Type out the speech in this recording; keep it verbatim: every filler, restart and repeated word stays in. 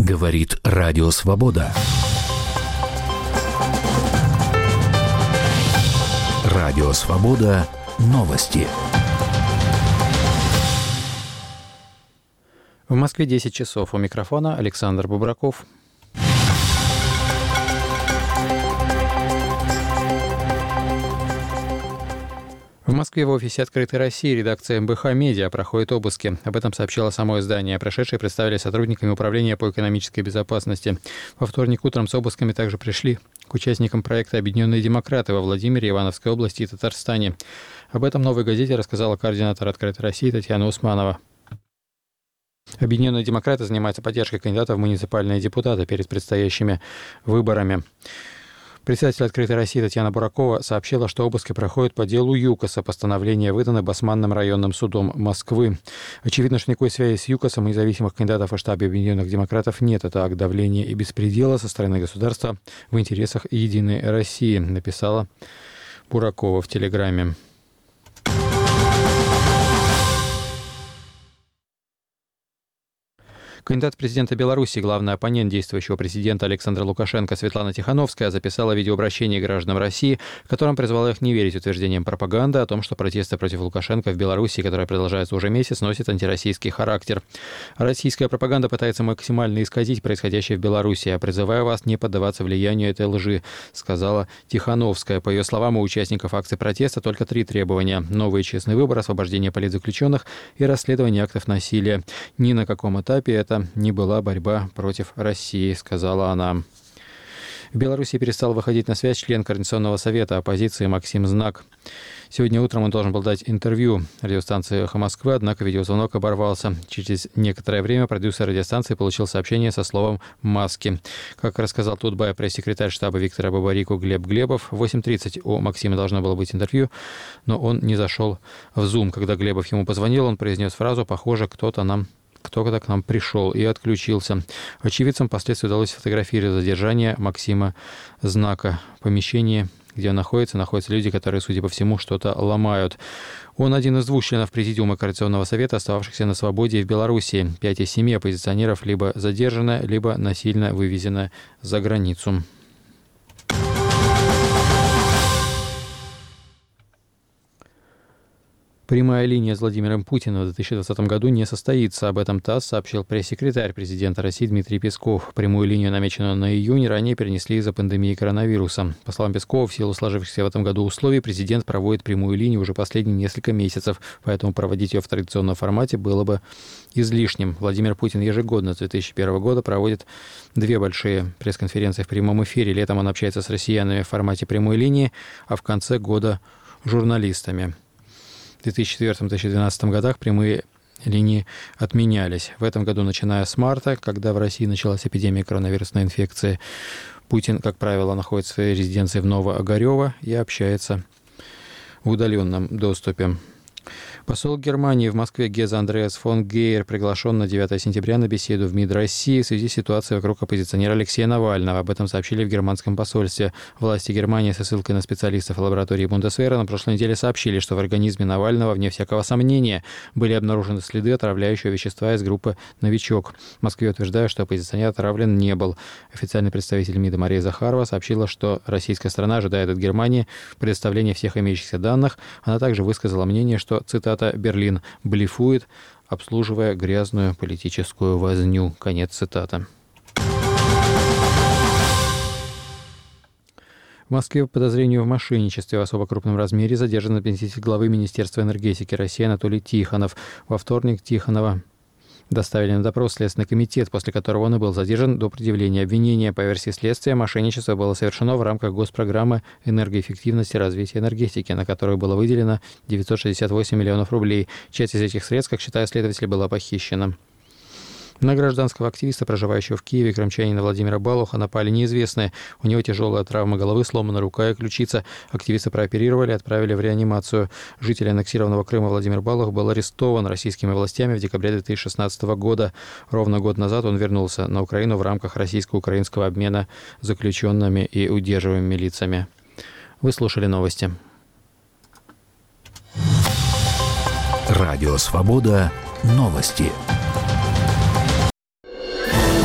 Говорит Радио Свобода. Радио Свобода. Новости. В Москве десять часов. У микрофона Александр Бубраков. В Москве в офисе «Открытой России» редакция эм бэ ха Медиа проходит обыски. Об этом сообщило само издание. Прошедшие представили сотрудниками Управления по экономической безопасности. Во вторник утром с обысками также пришли к участникам проекта «Объединенные демократы» во Владимире, Ивановской области и Татарстане. Об этом «Новой газете» рассказала координатор «Открытой России» Татьяна Усманова. Объединенные демократы занимаются поддержкой кандидатов в муниципальные депутаты перед предстоящими выборами. Председатель «Открытой России» Татьяна Буракова сообщила, что обыски проходят по делу ЮКОСа. Постановление выдано Басманным районным судом Москвы. Очевидно, что никакой связи с ЮКОСом и независимых кандидатов в штабе Объединенных демократов нет. Это акт давления и беспредела со стороны государства в интересах Единой России, написала Буракова в Телеграме. Кандидат в президенты Беларуси, главный оппонент действующего президента Александра Лукашенко Светлана Тихановская записала видеообращение гражданам России, в котором призвала их не верить утверждениям пропаганды о том, что протесты против Лукашенко в Беларуси, которые продолжаются уже месяц, носят антироссийский характер. Российская пропаганда пытается максимально исказить происходящее в Беларуси. «Я призываю вас не поддаваться влиянию этой лжи», сказала Тихановская. По ее словам, у участников акции протеста только три требования: новый честный выбор, освобождение политзаключенных и расследование актов насилия. Ни на каком этапе это не была борьба против России, сказала она. В Беларуси перестал выходить на связь член Координационного совета оппозиции Максим Знак. Сегодня утром он должен был дать интервью радиостанции «Эхо Москвы», однако видеозвонок оборвался. Через некоторое время продюсер радиостанции получил сообщение со словом «маски». Как рассказал Тутбай пресс-секретарь штаба Виктора Бабарику Глеб Глебов, в восемь тридцать у Максима должно было быть интервью, но он не зашел в Zoom. Когда Глебов ему позвонил, он произнес фразу «похоже, кто-то нам кто-то к нам пришел», и отключился. Очевидцам впоследствии удалось фотографировать задержание Максима Знака. В помещении, где он находится, находятся люди, которые, судя по всему, что-то ломают. Он один из двух членов Президиума Координационного совета, остававшихся на свободе в Беларуси. Пять из семи оппозиционеров либо задержаны, либо насильно вывезены за границу. Прямая линия с Владимиром Путиным в две тысячи двадцатом году не состоится. Об этом ТАСС сообщил пресс-секретарь президента России Дмитрий Песков. Прямую линию, намеченную на июнь, ранее перенесли из-за пандемии коронавируса. По словам Пескова, в силу сложившихся в этом году условий, президент проводит прямую линию уже последние несколько месяцев, поэтому проводить ее в традиционном формате было бы излишним. Владимир Путин ежегодно с две тысячи первого года проводит две большие пресс-конференции в прямом эфире. Летом он общается с россиянами в формате прямой линии, а в конце года журналистами. В две тысячи четвёртом — две тысячи двенадцатом годах прямые линии отменялись. В этом году, начиная с марта, когда в России началась эпидемия коронавирусной инфекции, Путин, как правило, находится в своей резиденции в Новоогарёво и общается в удаленном доступе. Посол Германии в Москве Геза Андреас фон Гейер приглашен на девятое сентября на беседу в МИД России в связи с ситуацией вокруг оппозиционера Алексея Навального. Об этом сообщили в германском посольстве. Власти Германии со ссылкой на специалистов лаборатории Бундесвера на прошлой неделе сообщили, что в организме Навального, вне всякого сомнения, были обнаружены следы отравляющего вещества из группы «Новичок». В Москве утверждают, что оппозиционер отравлен не был. Официальный представитель МИДа Мария Захарова сообщила, что российская сторона ожидает от Германии предоставления всех имеющихся данных. Она также высказала мнение, что, цитата, «Берлин блефует, обслуживая грязную политическую возню». Конец цитаты. В Москве по подозрению в мошенничестве в особо крупном размере задержан заместитель главы Министерства энергетики России Анатолий Тихонов. Во вторник Тихонова доставили на допрос Следственный комитет, после которого он и был задержан до предъявления обвинения. По версии следствия, мошенничество было совершено в рамках госпрограммы энергоэффективности и развития энергетики, на которую было выделено девятьсот шестьдесят восемь миллионов рублей. Часть из этих средств, как считают следователи, была похищена. На гражданского активиста, проживающего в Киеве, крымчанина Владимира Балуха, напали неизвестные. У него тяжелая травма головы, сломана рука и ключица. Активиста прооперировали и отправили в реанимацию. Житель аннексированного Крыма Владимир Балух был арестован российскими властями в декабре две тысячи шестнадцатого года. Ровно год назад он вернулся на Украину в рамках российско-украинского обмена заключенными и удерживаемыми лицами. Вы слушали новости. Радио Свобода. Новости.